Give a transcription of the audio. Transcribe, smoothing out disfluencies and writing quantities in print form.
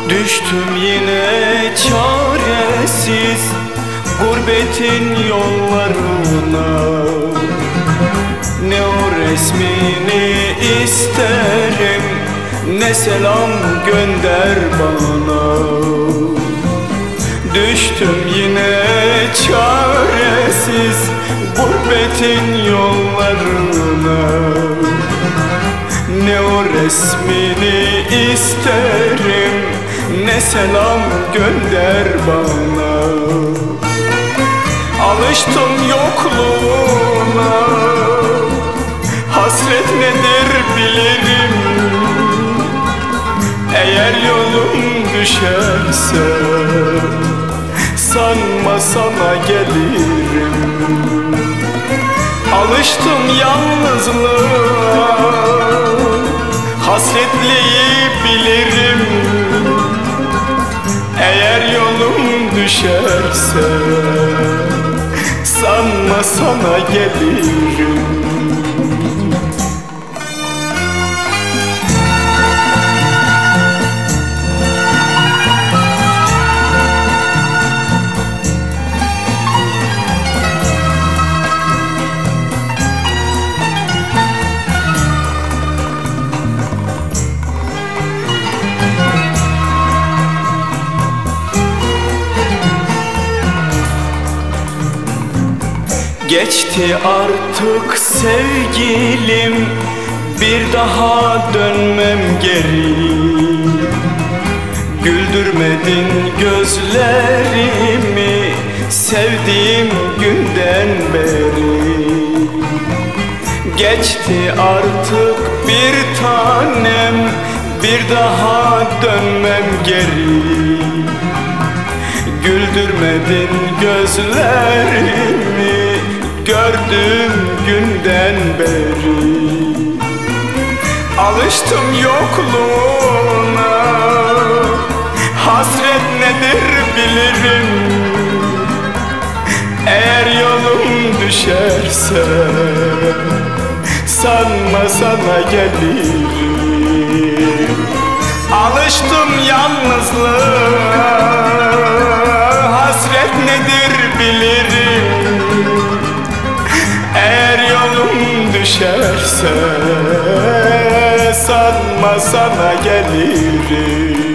Düştüm yine çaresiz gurbetin yollarına. Ne o resmini isterim, ne selam gönder bana. Düştüm yine çaresiz gurbetin yollarına. Ne o resmini isterim, ne selam gönder bana. Alıştım yokluğuna, hasret nedir bilirim. Eğer yolum düşerse sanma sana gelirim. Alıştım yalnızlığa, hasretliği bilirim. Eğer yolum düşerse sanma sana gelirim. Geçti artık sevgilim, bir daha dönmem geri. Güldürmedin gözlerimi sevdiğim günden beri. Geçti artık bir tanem, bir daha dönmem geri. Güldürmedin gözlerimi gördüğüm günden beri. Alıştım yokluğuna, hasret nedir bilirim. Eğer yolum düşerse sanma sana gelirim. Alıştım yalnızlığa, hasret nedir bilirim. Eğer yolum düşerse sanma sana gelirim.